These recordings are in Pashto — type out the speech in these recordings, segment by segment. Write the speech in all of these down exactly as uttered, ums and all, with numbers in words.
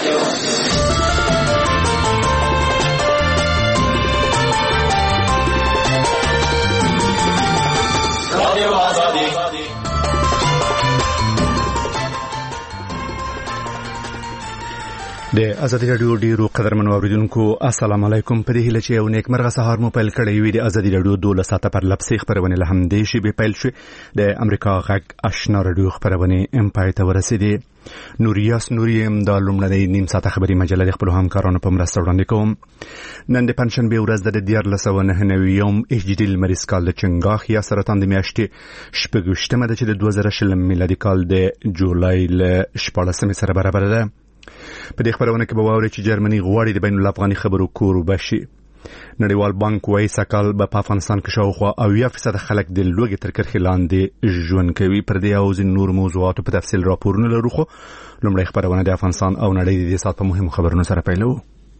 د ازادي رادیو ډیرو قدرمنو اوریدونکو السلام علیکم. په دې هیله چې یو نیک مرغه سهار مو پیل کړی وي. د ازادي رادیو دوله ساعته پر لپسې خبرونه له همدې شی به پیل شي. د امریکا غږ آشنا رادیو خبرونه ام پای ته ورسېدي. نوریاس نوریم د لومړنۍ نیم ساعته خبري مجله د خپل همکارانو په مرسته وړاندې کوم. نن د پنځشنبه ورځ د دیارلس سوه نهه نوي هجري لمریز کال د چنګاښ یا سرطان د میاشتې شپږویشتمه ده چې د دوه زره شلم میلادي کال د جولای له شپاړسمې سره برابر ده. په دې خبرونه کې به واورئ چې جرمني غواړي د بین الافغاني خبرو کور وبشي. نړیوال بانک وايي سکهال به په افغانستان کې شاوخوا اویا فیصد خلک د لوږې تر کرښې لاندې ژوند کوي. پر دې او ځینو نور موضوعاتو په تفصیل راپورونه لرو، خو لومړی خبرونه د افغانستان او نړۍ د دې ساعت په مهمو خبرونو سره پیلوو.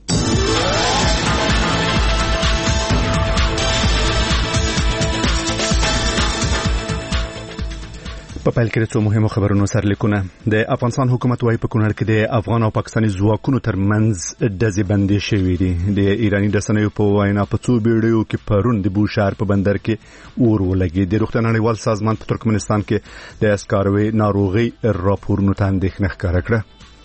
په پیل کې څو مهمو خبرونو سرلیکونه. د افغانستان حکومت وايي په کونړ کې د افغان او پاکستاني ځواکونو ترمنځ ډزې بندې شوې دي. د ایراني رسنیو په وینا په څو بیړیو کې پرون د بوشهر په بندر کې اور ولګېد. د روغتیا نړیوال سازمان په ترکمنستان کې د اسکاروي ناروغي راپورونو ته اندېښنه ښکاره کړه.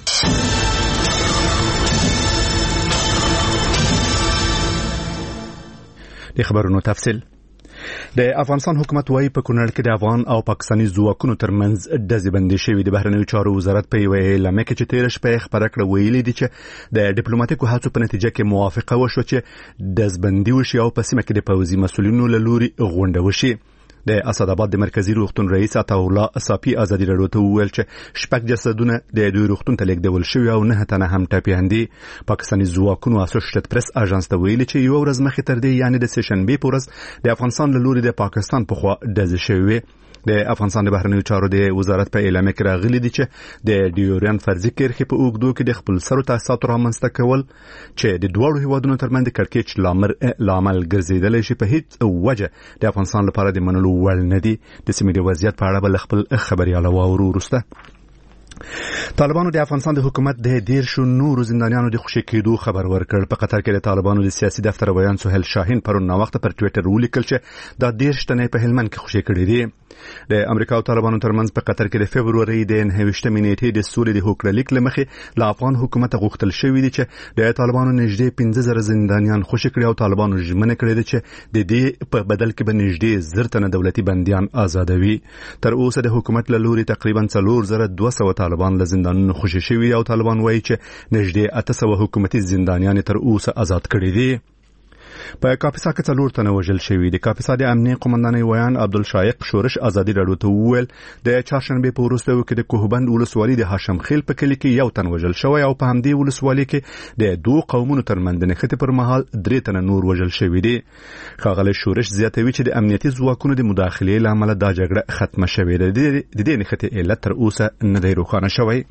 د خبرونو تفصیل. د افغانستان حکومت وايي په کونړ کې د افغان او پاکستاني ځواکونو ترمنځ ډزې بندې شوې. د بهرنیو چارو وزارت په یوه اعلامیه کې چې تېره شپه خبره کړه ویلي دي چې د ډیپلوماټیکو هڅو په نتیجه کې موافقه وشوه چې ډزبندي وشي او په سیمه کې د پوځي مسؤلینو له لوري غونډه وشي. د اسداباد د مرکزی روغتون رئیس عطاالله صافي ازادي رادیو ته وویل چې شپږ جسدونه د دوی روغتون ته لیږدول شوي او نه تنه هم ټپیان دي. پاکستاني ځواکونو اسوسییټډ پریس اژانس ته ویلي چې یو ورځ مخکې تر دې یعنی د سیشنبه په ورځ د افغانستان له لوري د پاکستان په خوا ډزې شوې. د افغانستان د بهرنیو چارو د وزارت په اعلامیه کې راغلي دي چې د ډیورین فرضي کرښې په اوږدو کې د خپل سرو تاسیساتو رامنځته کول چې د دوه هیوادونو ترمنځ د کړکېچ لامل ګرځیدلی شي په هیڅ وجه د افغانستان لپاره د منلو وړ نه دي. د سیمې د وضعیت په اړه بل خپل خبرياله واورو. وروسته طالبانو د افغانستان د حکومت د دیرشو نورو زندانیانو د خوشي کېدو خبر ورکړ. په قطر کې د طالبانو د سیاسي دفتر ویان سهیل شاهین پرون ناوخته پر ټویټر ولیکل چې دا دیرش تنې په هلمند کې خوشي کړي دي. د امریکا او طالبانو ترمنځ په قطر کې د فبروري د نهه ویشتمې نیټې د سولې د هوکړلیک لمخې له افغان حکومت غوښتل شوی دی چې د طالبانو نږدې پنځه زره زندانیان خوشي کړي او طالبانو ژمنه کړې ده چې د دې په بدل کې به نږدې زر تنه دولتي بنديان آزادوي. تر اوسه د حکومت له لوري تقریبا څلور زره دوه سوه طالبان له زندانونو خوشي شوي او طالبان وایي چې نږدې اته سوه حکومتي زندانیان تر اوسه آزاد کړي دي. په کاپیسا کې څلور تنه وژل شوي دي. کاپیسا د امنیه قومندانۍ ویان عبدالشایق شورش ازادي رادیو ته وویل د چهارشنبه په وروستیو کې د کوهبند ولسوالۍ د هاشم خیل په کلي کې یو تن وژل شوی او په همدې ولسوالۍ کې د دوه قومونو ترمنځ د نښتې پر مهال درې تنه نور وژل شوي دي. ښاغلی شورش زیاتوي چې د امنیتي ځواکونو د مداخلې له امله دا جګړه ختمه شوې ده. د دې نښتې علت تر اوسه نه دی روښانه شوی.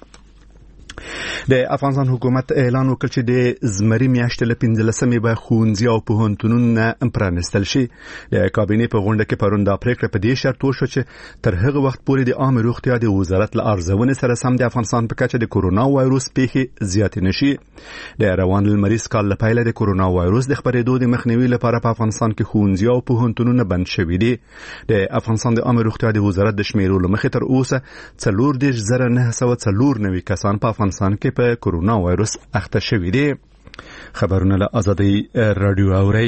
د افغانستان حکومت اعلان وکړ چې د زمري میاشتې له پنځلسمې به ښوونځي او پوهنتونونه پرانیستل شي. د کابینې په غونډه کې پرون دا پریکړه په دې شرط وشوه چې تر هغه وخت پورې د عامه روغتیا د وزارت له ارزونې سره سم د افغانستان په کچه د کورونا وایروس پیښې زیاتې نشي. د روان لمریز کال له پیله د کورونا وایروس د خپرېدو د مخنیوي لپاره په افغانستان کې ښوونځي او پوهنتونونه بند شوي دي. د افغانستان د عامه روغتیا د وزارت د شمیرو له مخې تر اوسه څلور دېرش زره نه سوه څلور نوي کسان په افغانستان کې په کورونا وایروس اخته شوي دي. خبرونه له ازادي رادیو اوري.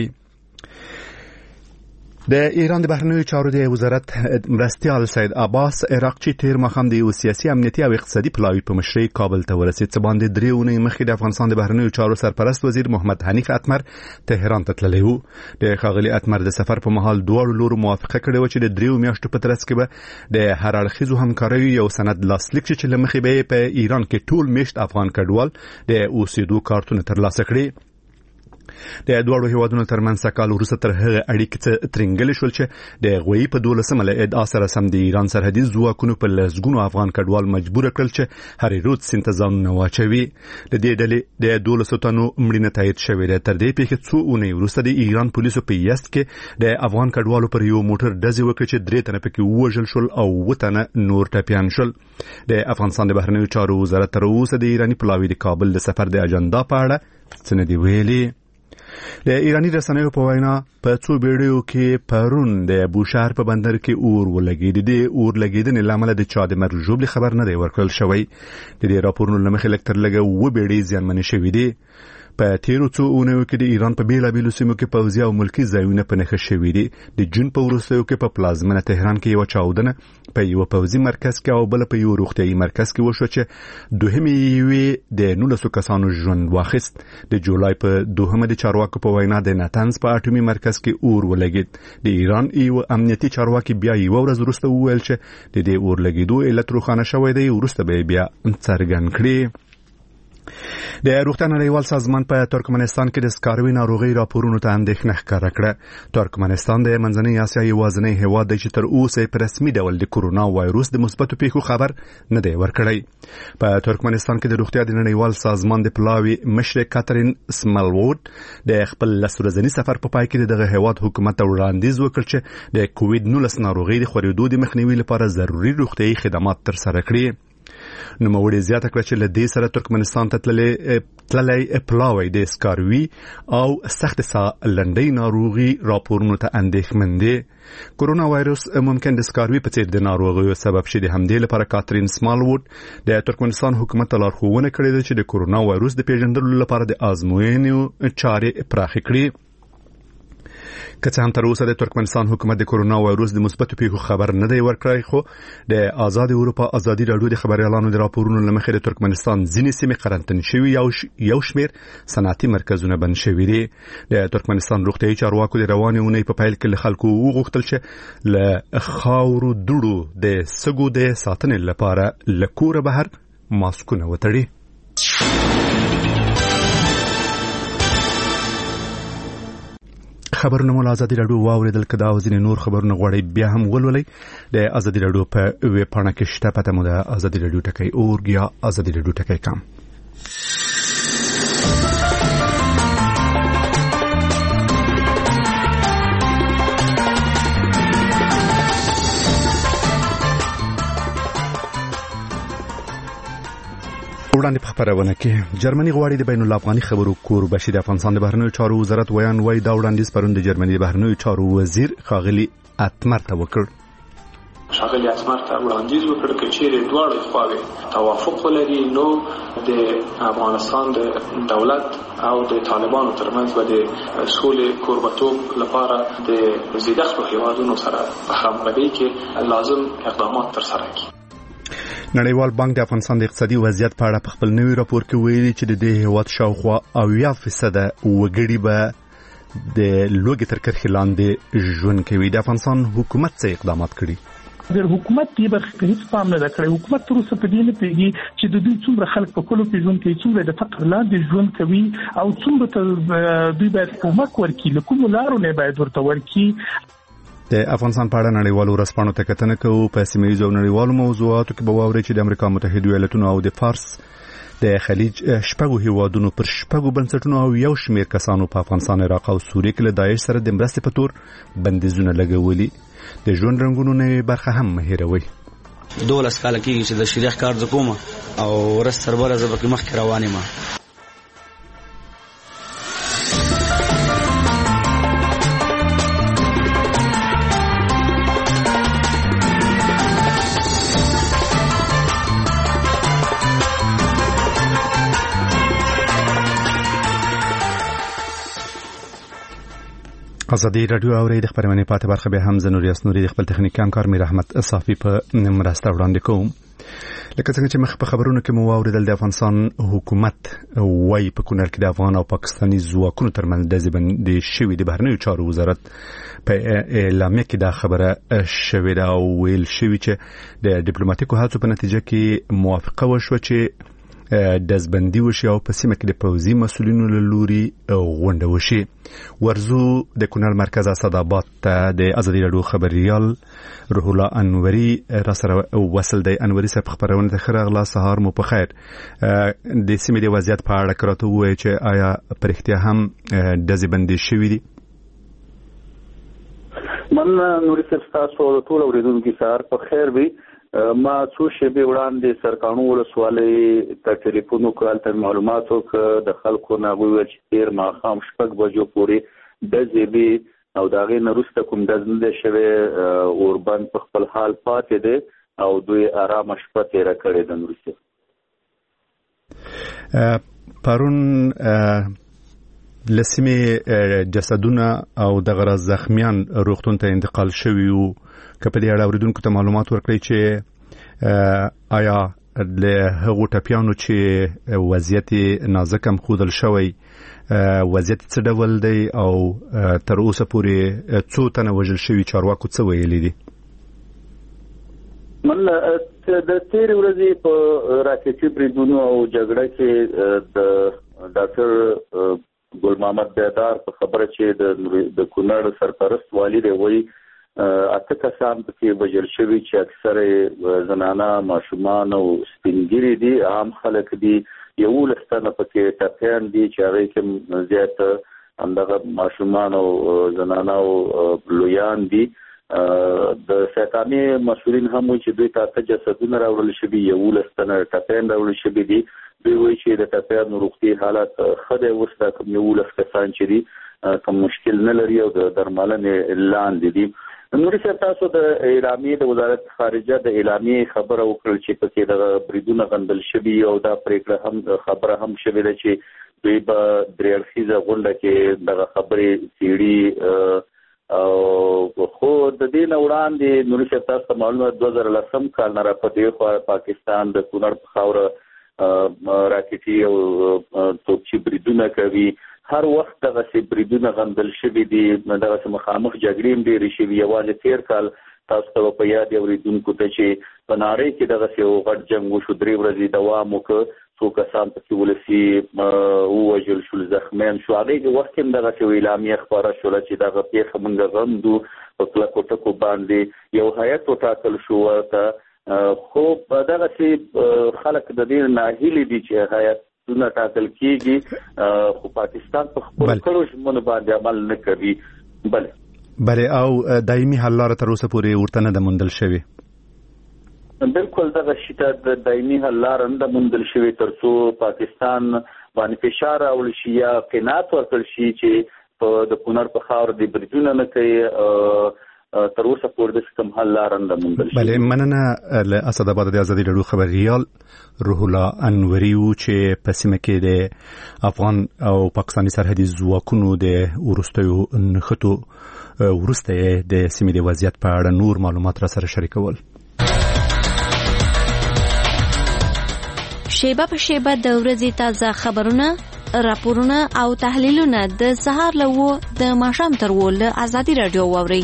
د ایران د بهرنیو چارو د وزارت مرستیال سید عباس عراقچی تیر مخام د یو سیاسي امنیتي او اقتصادي پلاوی په مشرۍ کابل ته ورسید. څه باندې درې اونۍ مخکې د افغانستان د بهرنیو چارو سرپرست وزیر محمد حنیف اتمر تهران ته تللی و. د ښاغلي اتمر د سفر په مهال دواړو لورو موافقه کړې وه چې د دریو میاشتو په ترڅ کې به د هر اړخیزو همکاریو یو سند لاسلیک شي چې له مخې به په ایران کې ټول میشت افغان کډوال د اوسېدو کارتونه ترلاسه کړي. د دوړو هیوادونو ترمنځ سکهال وروسته تر هغه اړیکې ترنګلې شول چې د غوي په دولسمه له ادعا سره سم د ایران سرحدي ځواکونو په لسګونو افغان کډوال مجبور کړل چې هری رود سیند ته ځانونه واچوي. د دې ډلې د دولسو تنو مړینه تایید شوې ده. تر دې پیښې څو اونۍ وروسته د ایران پولیسو په یزد کې د افغان کډوالو پر یو موټر ډزې وکړې چې درې تنه پکې ووژل شول او اووه تنه نور ټپیان شول. د افغانستان د بهرنیو چارو وزارت تر اوسه د ایراني پلاوي د کابل د سفر د اجنډا په اړه څه نه دی ویلي. د ایرانی رسنیو په وینا په څو بیړیو کې پرون د بوشهر په بندر کې اور ولګېد. د اور لګېدنې لامل د چا د مرګ ژوبل خبر نه دی ورکړل شوی. د دې راپورونو لمخې لکتر لګه و بیړۍ ځانمنې شوې دي. په تیرو څو اونیو کې د ایران په بیلابیلو سیمو کې پوځي او ملکی ځایونه په نښه شوي دي. د جون په وروستیو کې په پلازمنه تهران کې یو چاودنه په یو پوځي مرکز کې او بل په یو روغتیايي مرکز کې وشو چې دوهمې یې د نولسو کسانو ژوند واخیست. د جولای په دوهمه د چارواکو په وینا د ناتنز په اټومي مرکز کې اور ولګید. د ایران یو امنیتي چارواکي بیا یو ورځ وروسته وویل چې د دې اور لګیدو علت روښانه شوی دی. وروسته به بیا څرګند کړي. د روغتیا نړیوال سازمان په ترکمنستان کې د سکاروي ناروغي راپورونو ته اندېښنه ښکاره کړه. ترکمنستان د منځنۍ اسیا یوازینی هیواد دی چې تر اوسه په رسمي ډول د کورونا وایروس د مثبتو پیښو خبر نه دی ورکړی. په ترکمنستان کې د روغتیا د نړیوال سازمان د پلاوي مشر کاترین سملوود د خپل لسورځنی سفر په پای کې دغه هیواد حکومت ته وړاندیز وکړ چې د کووډ نولس ناروغي د خورېدو د مخنیوي لپاره ضروري روغتیايي خدمات تر سره کړي. نو موږ زیاته کړ چې له دې سره ترکمنستان ته تللې تللې پلاوی د سکاروي او سخت سا لنډۍ ناروغي راپورونو ته اندېښمن دي. کورونا وایروس ممکن د سکاروي په څیر د ناروغیو سبب شي. د همدې لپاره کاترین سمالوود د ترکمنستان حکومت ته لارښوونه کړې ده چې د کورونا وایروس د پیژندلو لپاره د آزموینې چارې پراخې کړي. که څه هم تر اوسه د ترکمنستان حکومت د کورونا وایروس د مثبتو پیښو خبر نه دی ورکړی، خو د آزاد اروپا ازادي راډیو د خبريالانو د راپورونو لمخې د ترکمنستان ځینې سیمې قرنطین شوي یو یو شمیر صنعتي مرکزونه بند شوي دي. د ترکمنستان روغتیايي چارواکو د روانې اونۍ په پیل کې له خلکو وغوښتل چې له خاورو دوړو د سګو د ساتنې لپاره له کوره بهر ماسکونه وتړي. خبرونه مول ازادي راډیو واوریدل کدا او ځینې نور خبرونه غوړي بیا هم ولولئ. د ازادي راډیو په ویب پاڼه کې شته پته مو د ازادي راډیو ټکی اورګ یا ازادي راډیو ټکی کام. وړاندې په خبرونه کې جرمني غواړي د بین الافغاني خبرو کور بشي. د افغانستان د بهرنیو چارو وزارت ویان وای دا وړاندیز پرون د جرمني د بهرنیو چارو وزیر خاغلی اتمر ته وکړ. خاغلی اتمر ته وړاندیز وکړ چې چیرې دواړه خواوې توافق ولري نو د افغانستان د دولت او د طالبانو ترمنځ به د سولې کوربتوب لپاره د زیاتو هیوادونو سره په همغږي کې لازم اقدامات تر سره کړي. نړیوال بانک د افغانستان د اقتصادي وضعیت په اړه په خپل نوي راپور کې ویلي چې د دې هیواد شاوخوا اویا فیصد وګړي به د لوږې تر کرښې لاندې ژوند کوي. د افغانستان حکومت څه اقدامات کړي؟ د حکومت دی برخه هیڅ پام نه کړی. حکومت تر اوسه په دې نه پیږي چې د دوی څومره خلک په کلو کې ژوند کوي، څومره د فقر لاندې ژوند کوي او څومره دوی باید کومک ورکړي، له کومو لارو نه باید ورته ورکړي. د افغانستان په اړه نړیوالو ورځپاڼو ته کتنه کوو. په سیمه ییزو نړیوالو موضوعاتو کې به واوري چې د امریکا متحده ایالاتونو او د فارس د خلیج شپږو هیوادونو پر شپږو بنسټونو او یو شمیر کسانو په افغانستان، عراق او سوریه کې له داعش سره د مرستې په تور بندیزونه لګولي. د ژوند رنګونو نه برخه هم مهیروي. دولس کال کې چې د شریخ کار زکوما او ورس سربره زبکه مخ روانه ما ازادي راډیو اوري د خبرونه پاتې برخه به هم زنوري اسنوري د خپل تخنیکی همکار میر احمد صافي په مرسته وړاندې کوم. لکه څنګه چې مخ په خبرونو کې مو اوریدل د افغانستان حکومت وای په کونړ کې د افغان او پاکستاني ځواکونو ترمنځ د ځبندې شوې د بهرنیو چارو وزارت په اعلامیه کې دا خبره شوې ده او ویل شوې چې د ډیپلوماټیکو هڅو په نتیجه کې موافقه وشوه چې دزبندي وشي او په سیمه کې د پوځي مسولینو له لوري غونډه وشي. ورزو د کونړ مرکز اسداباد ته د ازادي راډیو خبريال روح الله انوري را سره وصل دی. انوري صاحب خبرونه ته خراغله سهار مو په خیر. د سیمه د وضعیت په اړه کراته وایي چې آیا پرختیا هم دزبندي شوی دي؟ من نوري صاحب تاسو ټول اوریدونکو سهار په خیر وي. ما څو شېبې وړاندې سرکانو ولسوالۍ ته ټلیفون وکړ، تر معلوماتو ک د خلکو نه ویل چې تیر ماښام شپږ بجو پورې د زیبي او د هغې نه وروسته کوم ډز نه دی شوی، اوربند په خپل حال پاتې دی او دوی ارامه شپه تېره کړې ده. نوري صاحب پرون لسمه جسدونه او دغه زخمیان روغتون ته انتقال شوي وو. که په دې اړه اوریدونکو ته معلومات ورکړئ چې آیا له هغو ټپیانو چې وضعیت نازک هم ښودل شوی وضعیت څه ډول دی او تر اوسه پورې څو تنه وژل شوي چارواکو څه ویلي دي؟ من د تېرې ورځې په راکټي بریدونو او جګړه کې د ډاکټر ګل محمد بیدار په خبره چې د کونړ سرپرست والي دی وایي اته کسان پکې وژل شوي چې اکثره زنانه، ماشومان او سپینګیري دي، عام خلک دي. یولس تنه پکې ټپیان دي چې هغې کې زیات همدغه ماشومان او زنانه او لویان دي. د سرکاني مسؤلین هم وایي چې دوی ته اته جسدونه راوړل شوي، یولس تنه ټپیان راوړل شوي دي. دوی وایي چې د ټپیانو روغتي حالت ښه دی. اوس دا کوم یولس کسان چې دي کوم مشکل نه لري او د درملنې لاندې دي. نوري صاحب تاسو د اعلامیې د وزارت خارجه د اعلامیې خبره وکړل چې پکې د بریدونه غندل شوي او دا پریکړه هم خبره هم شوې ده چې دوی به درې اړخیزه غونډه کې دغه خبرې څېړي. او خو د دې نه وړاندې نوري صاحب تاسو ته معلومه دوه زره لسم کال نه را په دې خوا پاکستان د کونړ په خاوره راکټي او توپچي بریدونه کوي. هر وخت دغه بریدونه غندل شوي دي، دغه مخامخ جګړې هم ډېرې شوي. یوازې تېر کال تاسو ته په یاد اوریدونکو ته چې په نړۍ کې دغه یو غټ جنګ وشو، درې ورځې دوام وکړ، څو کسان پکې ولسي ووژل شول، زخمیان شو. هغې کې وخت هم دغه یو اعلامیه خپاره شوله چې دغه پېښه موږ غندو. په کلکو ټکو باندې یو هیئت وټاکل شو ورته. خو دغه خلک د دې ناهیلي دي چې هیئت نه ټاکل کېږي، خو پاکستان په خپل کړو ژمنو باندې عمل نه کوي. بله بله او دایمي حل لاره تر اوسه پورې ورته نه ده موندل شوې؟ بالکل دغه شي ته د دایمي حل لاره نه ده موندل شوې تر څو پاکستان باندې فشار راوړل شي یا قناعت ورکړل شي چې په د کونړ په خاوره د بریدونه نه کوي. تر اوسه پورې د کوم حل لاره نه موندل شوې. بله مننه. له اسداباد د ازادي راډیو خبريال روح الله انوري و چې په سیمه کې د افغان او پاکستاني سرحدي ځواکونو د ورستیو نښتو ورسته د سیمې د وضعیت په اړه نور معلومات را سره شریکول. شیبه په شیبه د ورځې تازه خبرونه، راپورونه او تحلیلونه د سهار له و د ماښام تر و له ازادي راډیو واورئ.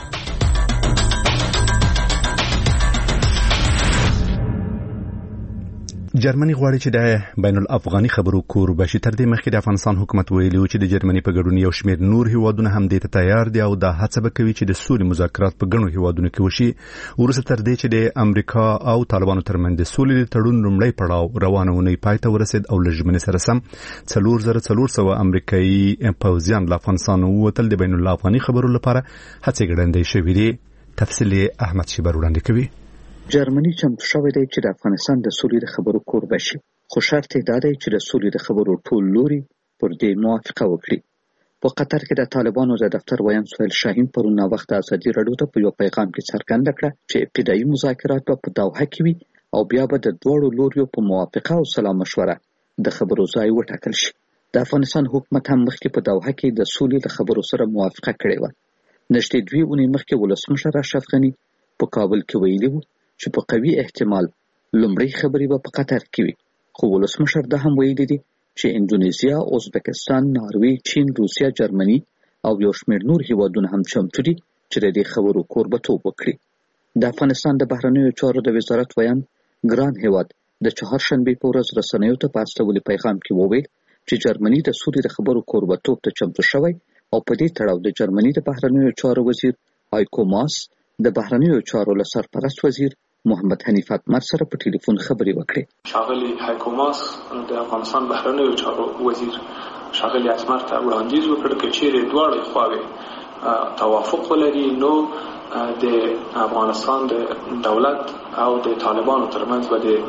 جرمني غواړي چې د بین الافغاني خبرو کور بشي. تر دې مخکې د افغانستان حکومت ویلي و چې د جرمني په ګډون یو شمېر نور هیوادونه هم دې ته تیار دي او دا هڅه به کوي چې د سولې مذاکرات په ګڼو هیوادونو کې وشي. وروسته تر دې چې د امریکا او طالبانو ترمنځ د سولې د تړون لومړی پړاو روانه اونۍ پای ته ورسید او له ژمنې سره سم څلور زره څلور سوه امریکایي پوځیان له افغانستان ووتل. د بین الافغاني خبرو لپاره هڅې ګړندۍ شوې دي. تفصیل احمد شیبر وړاندې کوي. جرمني چمتو شوی دی چې د افغانستان د سولې د خبرو کور بشي، خو شرط یې دا دی چې د سولې د خبرو ټول لوري پر دې موافقه وکړي. په قطر کې د طالبانو د دفتر ویان سهیل شاهین پرون ناوخته ازادي راډیو ته په یو پیغام کې څرګنده کړه چې ابتدایي مذاکرات به په دوحه کې وي او بیا به د دواړو لوریو په موافقه او سلا مشوره د خبرو ځای وټاکل شي. د افغانستان حکومت هم مخکې په دوحه کې د سولې د خبرو سره موافقه کړې وه. نږدې دوې اونۍ مخکې ولسمشر اشرف غني په کابل کې ویلي و چې په قوي احتمال لومړی خبرې به په قطر کې وي، خو ولسمشر دا هم ویلي دي چې اندونیزیا، ازبکستان، ناروې، چین، روسیا، جرمني او یو شمېر نور هیوادونه هم چمتو دي چې د دې خبرو کوربتوب وکړي. د افغانستان د بهرنیو چارو د وزارت ویان ګران هیواد د چهارشنبې په ورځ رسنیو ته په استولي پیغام کې وویل چې جرمني د سولې د خبرو کوربه‌توب ته چمتو شوی او په دې تړاو د جرمني د بهرنیو چارو وزیر هایکو ماس د بهرنیو چارو له سرپرست وزیر محمد حنیف اتمر سره په ټلیفون خبرې وکړې. ښاغلي هایکو ماس د افغانستان بهرنیو چارو وزیر ښاغلي اتمر ته وړاندیز وکړ چې چیرې دواړه خواوې توافق ولري نو د افغانستان د دولت او د طالبانو ترمنځ به د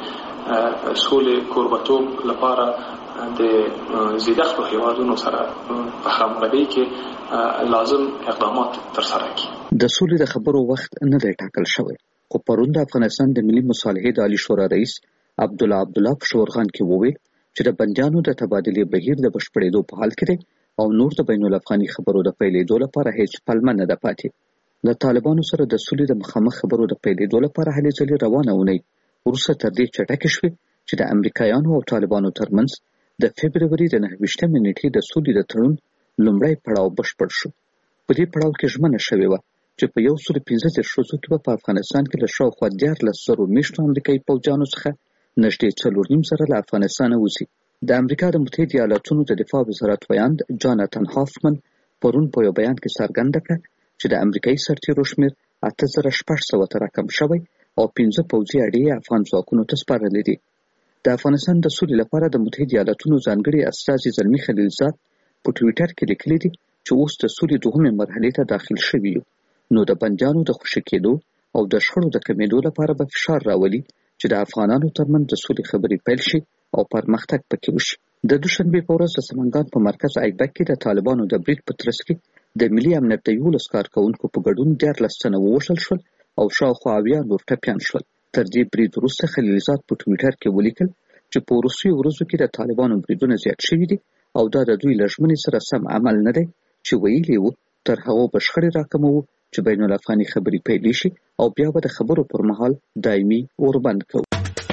سولې کوربه‌توب لپاره د زیاتو هیوادونو سره په همغږۍ کې لازم اقدامات ترسره کړي. د سولې د خبرو وخت نه دی ټاکل شوی، خو پرون د افغانستان د ملي مصالحې د عالی شورا رئیس عبدالله عبدالله په شورغان کې وویل چې د بندیانو د تبادلې بهیر د بشپړېدو په حال کې دی او نور د بین الافغاني خبرو د پیلېدو لپاره هیڅ پلمه نه ده پاتې. د طالبانو سره د سولې د مخامخ خبرو د پیلېدو لپاره هلې ځلې روانه اونۍ وروسته تر دې چټکې شوې چې د امریکایانو او طالبانو ترمنځ د فبروري د نهه ویشتمې نیټې د سولې د تړون لومړی پړاو بشپړ شو. په دې پړاو کې ژمنه شوې وه چې په یو سل پنځه دېرش ورځو کې به په افغانستان کې له شاوخوا دیارلس زرو میشتو امریکایي پوځیانو څخه نږدې څلور نیم زره له افغانستانه وځي. د امریکا د متحده ایالاتونو د دفاع وزارت ویاند جاناتن هافمن پرون په یو بیان کې څرګنده کړه چې د امریکایي سرتیرو شمېر اته زره شپږ سوه ته راکم شوی او پنځه پوځي اډې افغان ځواکونو ته سپارلې دي. د افغانستان د سولې لپاره د متحده ایالاتونو ځانګړي استازي زلمي خلیلزاد په ټویټر کې لیکلي دي چې اوس د سولې دوهمې مرحلې ته داخل شوي یو، نو د بندیانو د خوشي کېدو او د شخړو د کمېدو لپاره به فشار راولي چې د افغانانو ترمنځ د سولې خبرې پیل شي او پرمختګ پکې وشي. د دوشنبې په ورځ د سمنګان په مرکز ایبک کې د طالبانو د برید په ترڅ کې د ملي امنیت د یولس کارکوونکو په ګډون دیارلس تنه ووژل شول او شاوخوا اویا نور ټپیان شول. تر دې برید وروسته خلیلزاد په ټویټر کې ولیکل چې په وروستیو ورځو کې د طالبانو بریدونه زیات شوي دي او دا د دوی له ژمنې سره سم عمل نه دی چې ویلي وو تر هغو به شخړې راکموو چې بین الافغاني خبرې پیلې شي او بیا به د خبرو پر مهال دایمي اوربند کوو.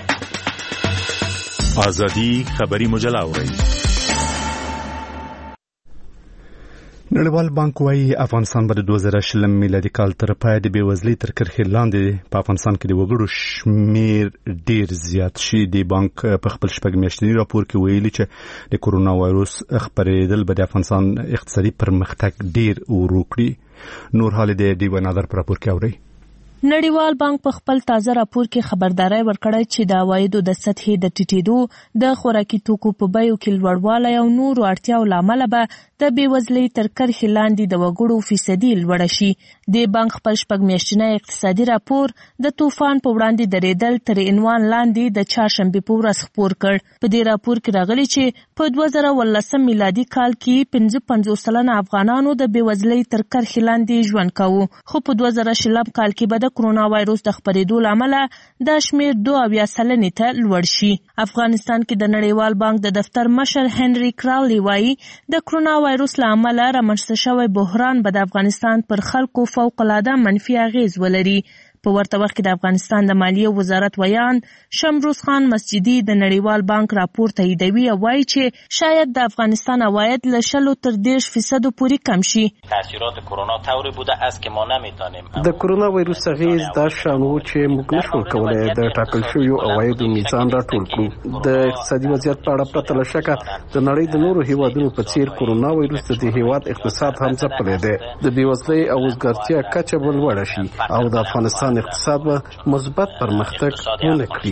ازادي خبري مجله اورئ. نړیوال بانک وايي افغانستان به د دوه زره شلم میلادي کال تر پایه د بېوزلۍ تر کرښې لاندې په افغانستان کې د وګړو شمیر ډیر زیات شي. د بانک په خپل شپږ میاشتني راپور کې ویلي چې د کورونا وایروس خپرېدل به د افغانستان اقتصادي پرمختګ ډیر ورو کړي. نور حال د دې ونادر پر راپور کې اوري. نړیوال بانک په خپل تازه راپور کې خبرداري ورکړه چې د عوایدو د سطحې د ټیټېدو، د خوراکي توکو په بیو کې لوړوالی او نورو اړتیاو له امله به د بېوزلۍ تر کرښې لاندې د وګړو فیصدي لوړه شي. د بانک خپل شپږ میاشتنی اقتصادي راپور د طوفان په وړاندې درېدل تر عنوان لاندې د چهارشنبې په ورځ خپور کړ. په دې راپور کې راغلي چې په دوه زره اوولسم میلادي کال کې پنځه پنځوس سلنه افغانانو د بېوزلۍ تر کرښې لاندې ژوند کاوه، خو په دوه زره شلم کال کې به د کرونا وایروس د خپرېدو له امله دا شمېر دوه اویا سلنې ته لوړ شي. افغانستان کې د نړیوال بانک د دفتر مشر هنري کراولي وایي د کرونا وایروس له امله رامنځته شوی بحران به د افغانستان پر خلکو فوق العاده منفي اغیز ولري. په ورته وخت کې د افغانستان د مالیې وزارت ویان شمروز خان مسجدي د نړیوال بانک راپور تاییدوي او وایي چې شاید د افغانستان عواید له شلو تر دېرش فیصدو پورې کم شي. تاثیرات کرونا طوری بوده است که ما نمیتونیم د کرونا وایروس اغیز دا شان و چې موږ نشو کولای د ټاکل شویو عوایدو میزان راټول کړو. د اقتصادي وضعیت په اړه پرته له شکه د نړۍ د نورو هیوادونو په څیر کرونا وایروس د دې هیواد اقتصاد هم ځپلی دی. د بېوزلۍ او وزګارتیا کچه به لوړه شي او د افغانستان اقتصاد به مثبت پرمختګ ونه کړي.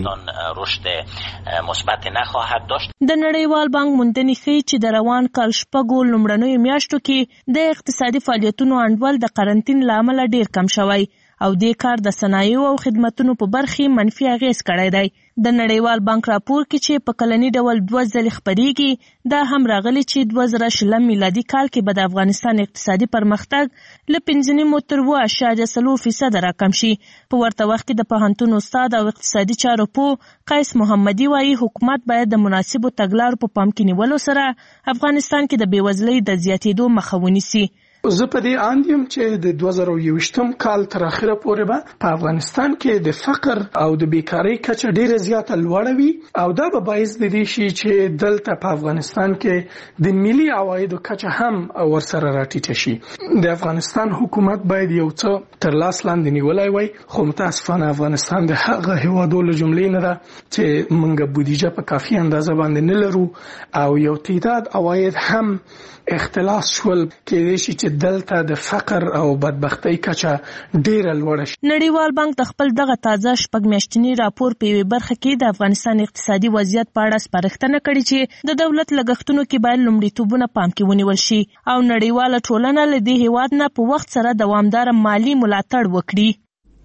د نړیوال بانک موندنې ښیي چې د روان کال شپږو لومړنیو میاشتو کې د اقتصادي فعالیتونو انډول د قرنطین له امله ډیر کم شوی او دې کار د صنایعو او خدماتو په برخې منفي اغیز کړی دی. د نړیوال بانک راپور کې چې په کلني ډول دوه ځلې خپریږي دا هم راغلي چې دوه زره شلم میلادي کال کې به د افغانستان اقتصادي پرمختګ له پنځه نیمو تر اوه اعشاریه څلور فیصده راکم شي. په ورته وخت کې د پوهنتون استاد او اقتصادي چارو پوه قیس محمدي وایي حکومت باید د مناسبو تګلارو په پام کې نیولو سره افغانستان کې د بېوزلۍ د زیاتېدو مخه ونیسي. زه په دې اند یم چې د دوه زره یوویشتم کال تر اخره پورې به په افغانستان کې د فقر او د بیکاری کچه ډیره زیاته لوړه وي او دا به باعث د دې شي چې دلته په افغانستان کې د ملي عوایدو کچه هم ورسره راټیټه شي. د افغانستان حکومت باید یو څه تر لاس لاندې نیولای وای، خو متاسفانه افغانستان د هغه هیوادو له جملې نه ده چې موږ بودیجه په کافي اندازه باندې نه لرو او یو تعداد عواید هم اختلاس شول کېدای شي چې دلته د فقر او بدبختی کچه ډیره لوړه شي. نړیوال بانک د خپل دغه تازه شپږ میاشتني راپور په یوه برخه کې د افغانستان اقتصادي وضعیت په اړه سپارښتنه کړې چې د دولت لګښتونو کې باید لومړیتوبونه پام کې ونیول شي او نړیواله ټولنه له دې هیواد نه په وخت سره دوامدار مالی ملاتړ وکړي.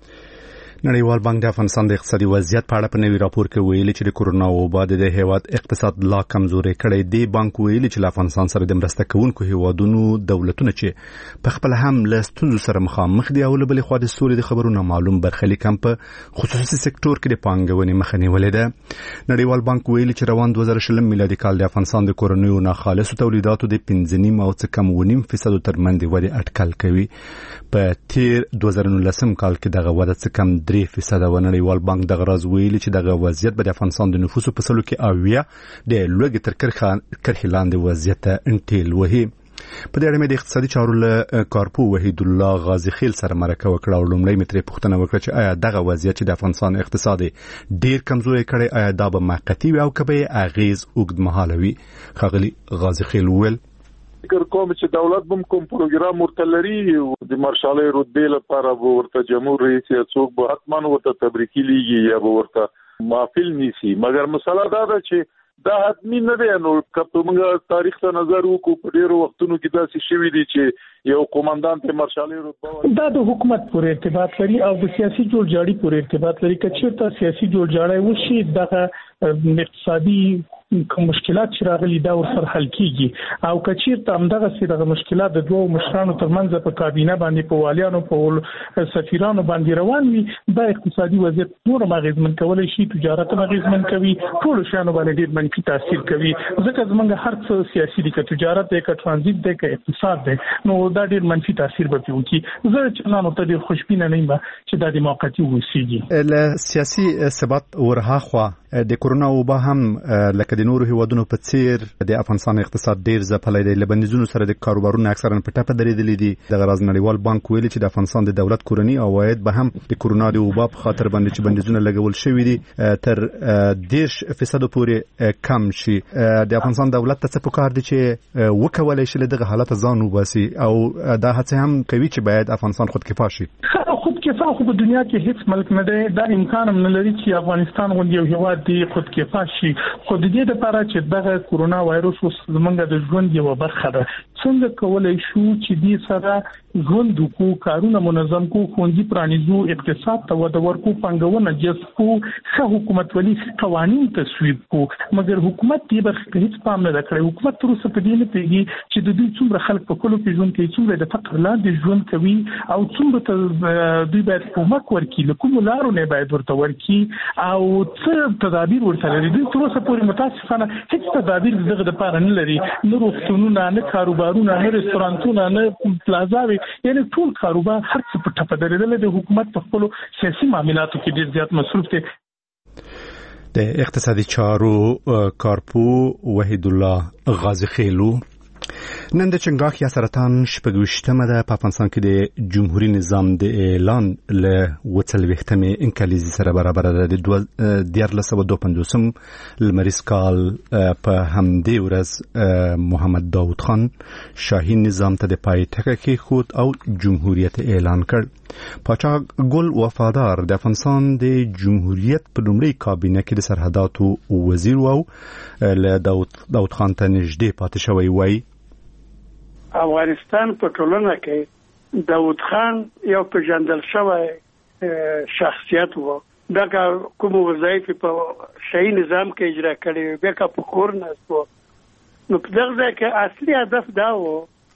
نړیوال بانک د افغانستان د اقتصادي وضعیت په اړه په نوي راپور کې ویلي چې د کورونا وبا د هیواد اقتصاد لا کمزوري کړی دی. بانک ویلي چې له افغانستان سره د مرسته کوونکو هیوادونو دولتونه چې په خپل هم له ستونزو سره مخامخ دي او له بلې خوا د سولې د خبرونو معلوم برخلیک هم په خصوصي سکتور کې د پانګونې مخه نیولې ده. نړیوال بانک ویلي چې روان دوه زره شلم میلادي کال د افغانستان د کورنیو ناخالصو تولیداتو د پنځه نیم او څه کم ونیم فیصد ترمنځ ودې اټکل کوي. په تیر دوه زره نولسم کال کې دغه وده څه کم درې فیصد و. نړیوال بانک دغه راز ویلي چې دغه وضعیت به د افغانستان د نفوسو په سلو کې اویا د لوږې تر کرښې لاندې وضعیت انټیل وهي. په دې اړه مې د اقتصادي چارو له کارپو وحید الله غازی خیل سره مرکه وکړه او لومړی مې ترې پوښتنه وکړه چې آیا دغه وضعیت چې د افغانستان اقتصاد ډیر کمزوری کړی آیا دا به موقتی وي او که به اغیز اوږدمهاله وي؟ ښاغلي غازی خیل وویل فکر کوم چې دولت بم کوم پروګرام ورته لري د مارشالۍ رتبې لپاره به ورته جمهور رئیس یا څوک به حتما ورته تبریکي لیږي یا به ورته محفل نیسي، مګر مسله دا ده چې دا حتمی نه دی. نو که موږ تاریخ ته نظر وکړو په ډیرو وختونو کې داسې شوي دي چې یو قومندان ته مارشالۍ رتبه دا د حکومت پورې ارتباط لري او د سیاسي جوړجاړي پورې ارتباط لري. که چېرته سیاسي جوړجاړی وشي دغه اقتصادي کوم مشکلات چې راغلي دا ورسره حل کیږي او که چېرته همدغه سي دغه مشکلات د دوه مشرانو ترمنځ په کابینه باندې په والیانو په سفیرانو باندې روان وي دا اقتصادي وضعیت نور اغیزمن کولای شي، تجارت اغیزمن کوي، ټول شیانو باندې ډېر منفي تاثیر کوي. ځکه زمونږ هر څه سیاسي دي، که تجارت دی، که ترانزیت دی، که اقتصاد دی، نو دا ډېر منفي تاثیر به وکړي. زه چې نن ته ډېر خوشبینه نه یم چې دا د موقتی وسیږي. له سیاسي ثبات ورهاخوا د کورونا وبا هم لکه د نورو هیوادونو په څیر د افغانستان اقتصاد ډیر ځپلی دی. له بندیزونو سره د کاروبارونو اکثرا په ټپه درېدلي دي. دغه راز نړیوال بانک ویلي چې د افغانستان د دولت کورني عواید به هم د کورونا د وبا په خاطر باندې چې بندیزونه لګول شوي دي تر دېرش فیصد پورې کم شي. د افغانستان دولت ته څه پکار دي چې وکولای شي له دغه حالت ځان وباسي او دا هڅه هم کوي چې باید افغانستان خودکفا شي؟ خودکفا خو په دنیا کې هیڅ ملک نه دی، دا امکان هم نه لري چې افغانستان غوندې یو هیواد دی خودکفا شي. خو د دې لپاره چې دغه کورونا وایروس زمونږ د ژوند یوه برخه ده، څنګه کولای شو چې دې سره ژوند وکړو، کارونه منظم کړو، ښوونځي پرانیزو، اقتصاد ته وده ورکړو، پانګونه جذب کړو، ښه حکومتولي قوانین تصویب کړو. مګر حکومت دې برخې ته هیڅ پام نه ده کړی. حکومت تر اوسه په دې نه پوهېږي چې د دوی څومره خلک په کلو کې ژوند کوي، څومره د فقر لاندې ژوند کوي او څومره دوی باید کومک ورکړي، له کومو لارو نه باید ورته ورکړي او څه تدابیر ورته لري. دوی تر اوسه پورې متاسفانه هیڅ تدابیر دغه دپاره نه لري، نه روغتونونه، نه کاروبارونه، نه رستورانتونه، نه پلازاوي، یعنې ټول کاروبار هر څه په ټپه درېدلی دی. حکومت په خپلو سیاسي معاملاتو کې ډېر زیات مصروف دی. د اقتصادي چارو کارپو وحید الله غازی خیلو نن د چنګاښ یا سرطان شپږویشتمه ده. په افغانستان کې د جمهوریت نظام د اعلان له اووه څلوېښتمې انکلیزي سره برابره ده. د دیارلس سوه دوه پنځوسم لمریز کال په همدې ورځ محمد داود خان شاهي نظام ته د پای ټکی کېښود او جمهوریت اعلان کړ. پاچا ګل وفادار د افغانستان د جمهوریت په لومړۍ کابینه کې د سرحداتو وزیر او له داود خان ته نږدې پاتې شوی وای. افغانستان په ټولنه کې داود خان یو پیژندل شوی شخصیت و. دغه کوم وظایف په شاهي نظام کې اجرا کړي، بیا په کور ناست و. نو په دغه ځای کې اصلي هدف دا و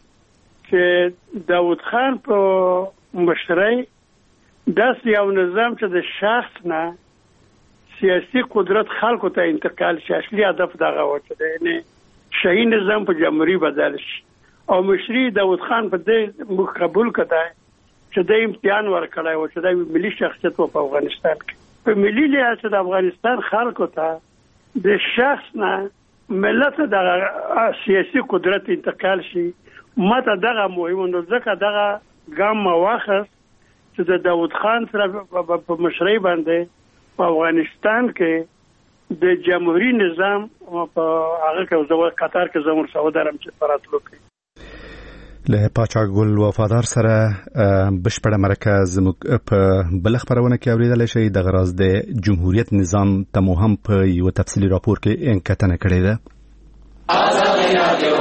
چې داود خان په مشرۍ داسې یو نظام چې د شخص نه سیاسي قدرت خلکو ته انتقال شي. اصلي هدف دغه و چې د شاهي نظام په جمهوریت بدل شي او مشري داود خان په دې موږ قبول کړای چې د امتحان ورکړای او چې د ملي شخصیت په افغانستان کې په ملي لحاظ د افغانستان خلکو ته د شخص نه ملت د سیاسي قدرت انتقال شي ماته دغه مهمه نو ځکه دغه ګام واخص چې د داود خان سره په مشرۍ باندې په افغانستان کې د جمهوریت نظام په هغه کې زموږ قطر کې زموږ سعودي عرب چې فراتلو کوي له پاچاګل وفادار سره بشپړه مرکز په بل خبرونه کې اوریدل شي د غراز د جمهوریت نظام ته مهم په یو تفصیلی راپور کې انکتنه کړې ده. آزادي رادیو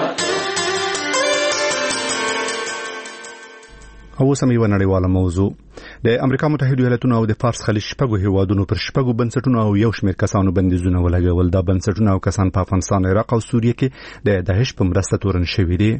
او سمې و نړیواله موضوع د امریکا متحده ایالاتونو او د فارس خلیج شپږو هیوادونو پر شپږو بنسټونو او یو شمېر کسانو بندیزونه ولګول. دا بنسټونه او کسان په افغانستان، عراق او سوریه کې د داعش په مرسته تورن شوي دي.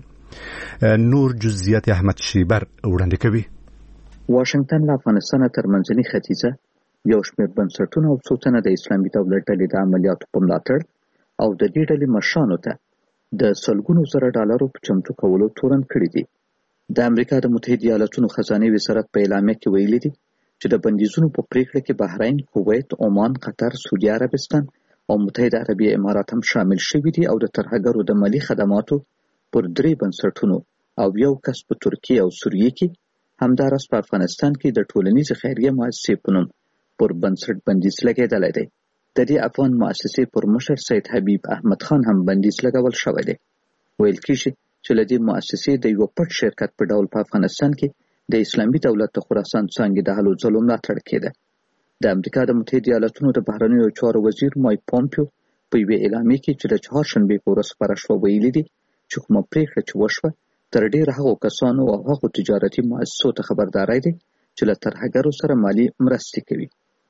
نور جزئیات احمد شیبر وړاندې کوي. واشنگټن له افغانستان تر منځني ختیځه یو شمېر بنسټونه او څو تنه د اسلامي دولت ډلې د عملیاتو په ملاتړ او د دې ډلې مشرانو ته د سلګونو زره ډالرو په چمتو کولو تورن کړي دي. د امریکا د متحده ایالاتونو خزانه وزارت په اعلامیه کې ویلي دي چې د بندیزونو په پریکړه کې بحرین، کویت، عمان، قطر، سعودي عربستان او متحده عربي امارات هم شامل شوي دي او د ترهګرو د مالی خدماتو پر درې بنسټونو او یو کس په ترکیه او سوریه کې همدارس په افغانستان کې د ټولنیز خیریه مؤسسې په نوم پر بنسټ بندیز لګېدلی دی. د دې افغان مؤسسې پر مشر سید حبیب احمد خان هم بندیز لګول شوی دی. ویل کېږي چې له دې مؤسسې د یو پټ شرکت په ډول په افغانستان کې د اسلامي دولت د خراسان څانګې د هلو ځلو ملاتړ کېده. د امریکا د متحده ایالاتونو د بهرنیو چارو وزیر مایک پومپیو په یوې اعلامیه کې چې د چهارشنبې په ورځ خپره شوه ویلي دي چې کومه پرېکړه چې وشوه تر ډېره هغو کسانو او هغو تجارتي مؤسسو ته خبرداری دی چې له ترهګرو سره مالي مرستې کوي.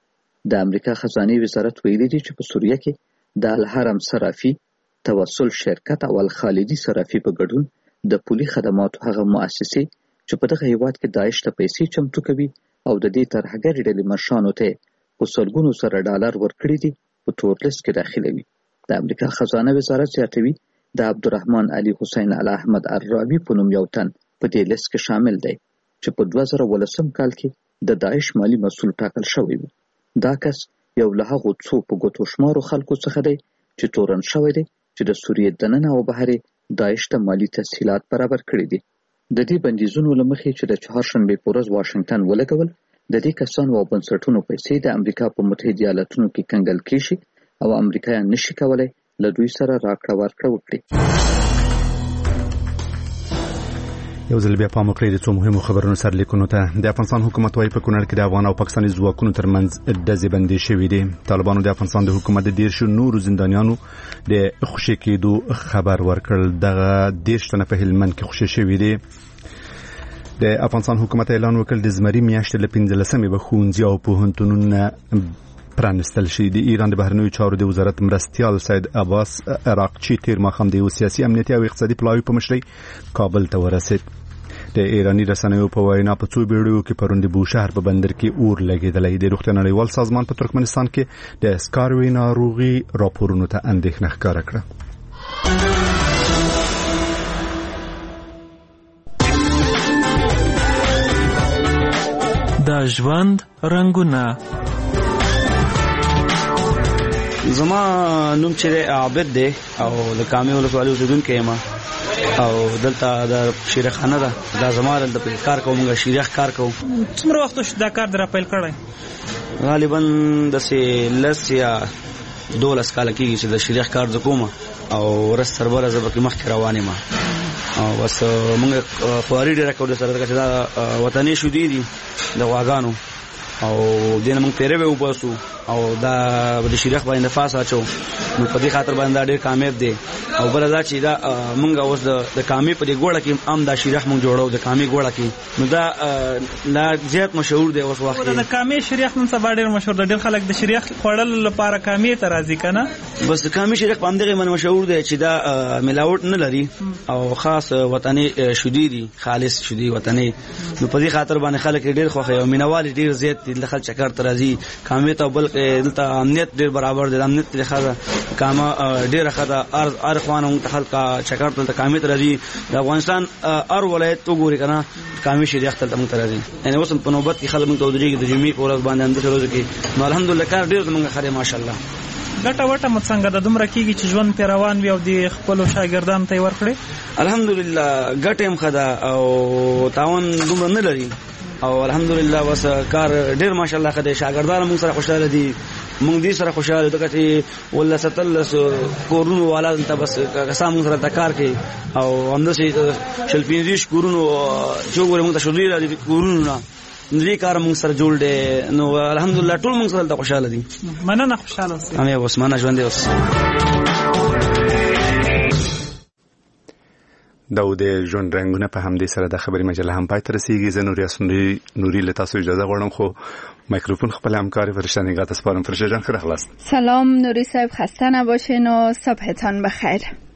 د امریکا خزانه وزارت ویلي دي چې په سوریه کې د الحرم صرافي، توسل شرکت او الخالدي صرافي په ګډون د پولي خدماتو هغه مؤسسې چې په دغه هیواد کې داعش ته پیسې چمتو کوي او د دې ترهګرې ډلې مشرانو ته په سلګونو زره ډالر ورکړي دي په تور لیست کې داخلوي. د امریکا خزانه وزارت زیاتوي د عبدالرحمن علي حسین ال احمد الراوي په نوم یو تن په دې لیست کې شامل دی چې په دوه زره ولسم کال کې د داعش مالی مسؤل ټاکل شوی و. دا کس یو له هغو څو په ګوتو شمارو خلکو څخه دی چې تورن شوی دی چې د سوریې دننه او بهرې داعش ته مالی تسهیلات برابر کړي دي. د دې بندیزونو له مخې چې د چهارشنبې په ورځ واشنګټن ولګول، د دې کسانو او بنسټونو پیسې د امریکا په متحده ایالاتونو کې کنګل کیږي او امریکایان نشي کولای له دوی سره راکړه ورکړه وکړي. یو ځل بیا پام وکړئ د څو مهمو خبرونو سرلیکونو ته. د افغانستان حکومت وايي په کونړ کې د افغان او پاکستاني ځواکونو ترمنځ ډزې بندې شوې دي. طالبانو د افغانستان د حکومت د دیرشو نورو زندانیانو د خوشي کېدو خبر ورکړ. دغه دیرش تنه په هلمند کې خوشي شوي دي. د افغانستان حکومت اعلان وکړ د زمري میاشتې له پنځلسمې به ښوونځي او پوهنتونونه پرانستل شي. د ایران د بهرنیو چارو د وزارت مرستیال سید عباس عراقچی تیر ماښام د یو سیاسي امنیتي او اقتصادي پلاوي په مشرۍ کابل ته ورسید. د ایرانی رسنیو په وینا په څو بیړیو کې پرون د بوشهر په بندر کې اور لګېدلی. د روغتیا نړیوال سازمان په ترکمنستان کې د سکاروي ناروغي راپورونو ته اندېښنه ښکاره کړه. د ژوند رنگونه. زما نوم چې عابد دی او د کامې ولسوالۍ اوسېدونکی یم او دلته د شیرخانه ده. دا زما دلته کار کوم، شیرخ کار کوم. څومره وخت شو دا کار در پیل کړی؟ غالبا داسې لس یا دولس کاله کېږي چې د شیرخ کار زه کوم او ورځ تر بله زه پکې مخکې روان یم او بس موږ خواري ډېره کوو سره ځکه چې دا وطني شودې دي د غواګانو او دې نه موږ پیرې به وباسو او دا د شیرخ باندې نفاس اچو. نو په دې خاطر باندې دا ډېر کامیاب دی. او بل دا چې دا موږ اوس د کامې په دې ګوړه کې هم دا شیرخ موږ جوړو د کامې ګوړه کې. نو دا لا زیات مشهور دی اوس وخت د کامې شیرخ نن سبا ډېر مشهور دی. ډېر خلک د شیرخ خوړل لپاره کامې ته راځي کنه. بس د کامې شیرخ په همدغه باندې مشهور دی چې دا ملاوټ نه لري او خاص وطني شودې دي، خالص شودې وطني. نو په دې خاطر باندې خلک ډېر خوښي او مینوال ډېر زیات چې دلته خلک چکر ته راځي کامې ته بل دلته امنیت ډیر برابر دی امنیت ته ښه کامه ډیر ښه ده ار خوانه مونږ خلک چکر ته کامې ته راځي د افغانستان ار ولایت وګوري کنه کامې شریخ ته مونږ ته راځي یعنی اوس په نوبت کې خلک مونږ ته ودرېږي د جمعې په ورځ باندې اند روز کې نو الحمدلله کار ډیر زمونږ خره ماشاءالله ګټه وټه مت څنګه د دومره کېږي چې ژوند پیروان وي او د خپل شاګردانو ته ورکړي الحمدلله ګټه هم خدا او تاون دومره نه لري او الحمدلله وس کار ډیر ماشاءالله خدای شاګردان موږ سره خوشاله دي موږ دې سره خوشاله دي چې ولا ستلس کورونو والا ته بس قسم سره د کار کې او همداسې شلپینځیش کورونو جوړ موږ ته شولې را دي کورونو نه دې کار موږ سره جوړ دي نو الحمدلله ټول موږ سره خوشاله دي مننه خوشاله اوسئ امي عثمان ژوند اوس دا د ژوند رنگونه په همدې سره د خبري مجله هم پای ته رسیږي زه نوري اسنوري نوري له تاسو اجازه غواړم خو میکروفون خپل همکار فرشته نگاه تسپارم فرشته جان خیر خلاص سلام نوری صاحب خسته نباشین و صبحتان بخیر